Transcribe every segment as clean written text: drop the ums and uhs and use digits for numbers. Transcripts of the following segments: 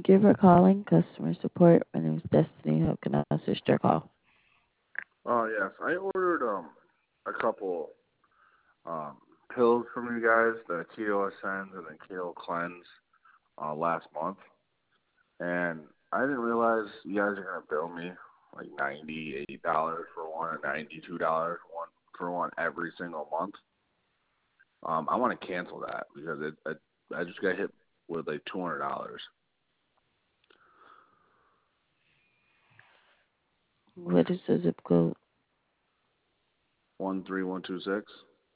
Thank you for calling customer support. My name is Destiny. How can I assist your call? Oh yes, I ordered a couple um pills from you guys, the Keto Ascend and the Keto Cleanse, last month, and I didn't realize you guys are gonna bill me like $98 for one or $92 for one every single month. I want to cancel that because I just got hit with like $200. What is the zip code? 13126.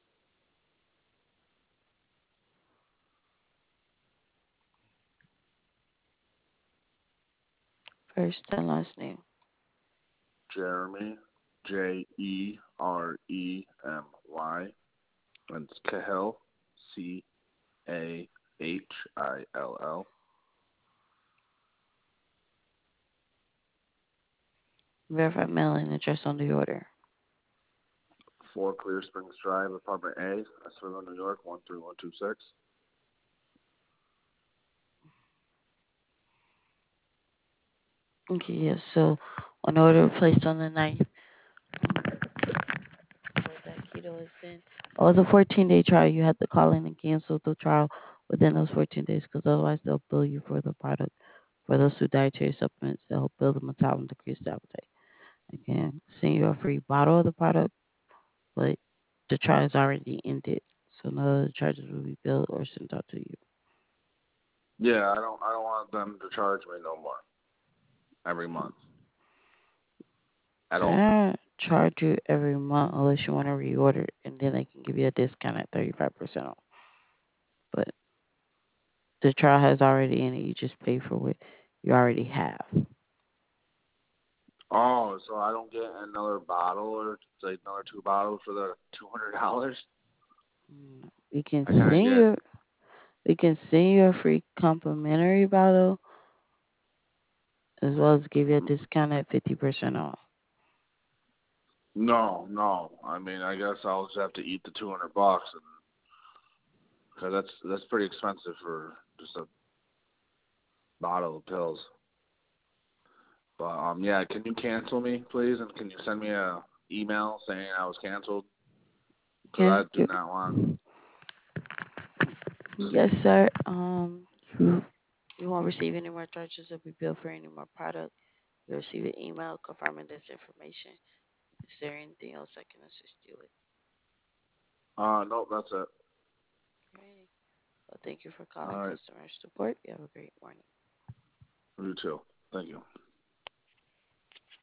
First and last name. Jeremy, Jeremy, and it's Cahill, Cahill. Verify mailing address on the order. 4 Clear Springs Drive, Apartment A, Oswego, New York, 13126. Okay, yes. So, an order placed on the 9th for that keto is in. Oh, the 14-day trial. You have to call in and cancel the trial within those 14 days because otherwise they'll bill you for the product. For those two dietary supplements, they'll bill the metabolic and decrease the appetite. Again, send you a free bottle of the product, but the trial is already ended. So no other charges will be billed or sent out to you. Yeah, I don't want them to charge me no more every month at They're all. not charge you every month unless you want to reorder, and then they can give you a discount at 35% off. But the trial has already ended. You just pay for what you already have. Oh, so I don't get another bottle or like another 2 bottles for the $200? We can I kind of send get. you. We can send you a free complimentary bottle as well as give you a discount at 50% off. No, no. I mean, I guess I'll just have to eat the $200, and because that's pretty expensive for just a bottle of pills. But yeah, can you cancel me, please, and can you send me a email saying I was canceled? Because Yeah, I do not want. yes, sir. You, you won't receive any more charges or be billed for any more product. You'll receive an email confirming this information. Is there anything else I can assist you with? No, that's it. Alrighty. Well, thank you for All calling right, customer support. You have a great morning. you too. Thank you.